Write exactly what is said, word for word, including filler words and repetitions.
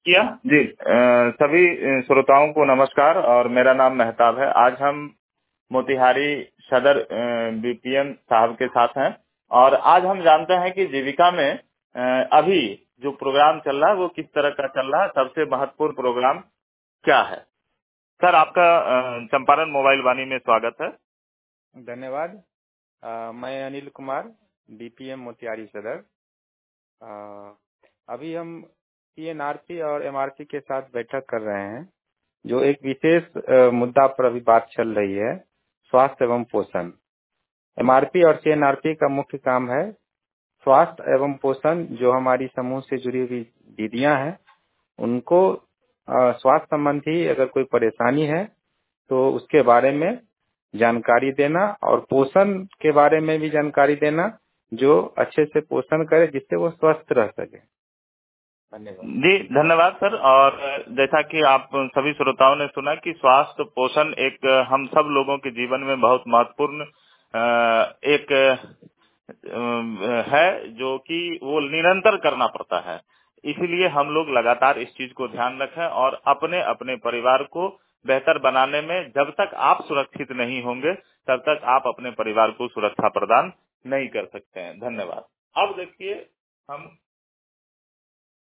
किया जी। अ, सभी अ, श्रोताओं को नमस्कार और मेरा नाम मेहताब है। आज हम मोतिहारी सदर बीपीएम साहब के साथ हैं और आज हम जानते हैं कि जीविका में अ, अभी जो प्रोग्राम चल रहा है वो किस तरह का चल रहा है, सबसे महत्वपूर्ण प्रोग्राम क्या है। सर, आपका अ, चंपारण मोबाइल वाणी में स्वागत है। धन्यवाद। अ, मैं अनिल कुमार, बीपीएम मोतिहारी सदर। अ, अभी हम सीएनआरसी और एमआरसी के साथ बैठक कर रहे हैं, जो एक विशेष अ, मुद्दा पर अभी बात चल रही है, स्वास्थ्य एवं पोषण। एमआरपी और सीएनआरसी का मुख्य काम है स्वास्थ्य एवं पोषण। जो हमारी समूह से जुड़ी हुई दीदियां हैं, उनको अ, स्वास्थ्य संबंधी अगर कोई परेशानी है तो उसके बारे में जानकारी देना और पोषण के बारे में भी जानकारी देना, जो अच्छे से पोषण करे जिससे वो स्वस्थ रह सके। धन्यवाद जी, धन्यवाद सर। और जैसा कि आप सभी श्रोताओं ने सुना कि स्वास्थ्य पोषण एक हम सब लोगों के जीवन में बहुत महत्वपूर्ण एक है, जो कि वो निरंतर करना पड़ता है। इसीलिए हम लोग लगातार इस चीज को ध्यान रखें और अपने अपने परिवार को बेहतर बनाने में जब तक आप सुरक्षित नहीं होंगे तब तक आप अपने परिवार को सुरक्षा प्रदान नहीं कर सकते हैं। धन्यवाद। अब देखिए, हम